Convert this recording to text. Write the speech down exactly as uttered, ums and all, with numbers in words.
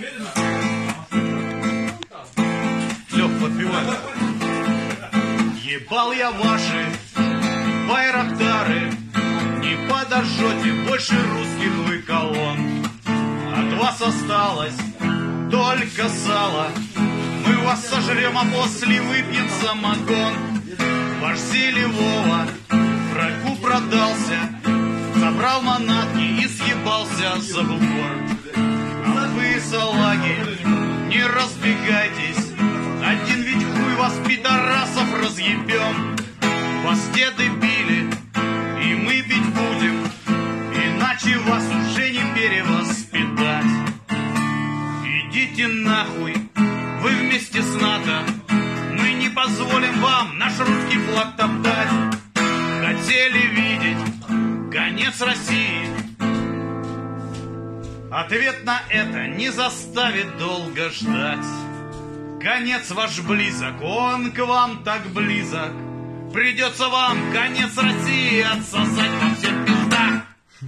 Лёх, подпевай. Ебал я ваши байрактары, не подожжете больше русских вы колонн. От вас осталось только сало, мы вас сожрем, а после выпьем самогон. Ваш Селивова врагу продался, забрал манатки и съебался за бугор. А вы, салаги, не разбегайтесь, один ведь хуй вас, пидорасов, разъебем. Вас деды били, и мы бить будем, иначе вас уже не перевоспитать. Идите нахуй, вы вместе с НАТО, мы не позволим вам наш русский флаг топтать. Хотели видеть конец России, ответ на это не заставит долго ждать. Конец ваш близок, он к вам так близок, придется вам конец России отсосать во все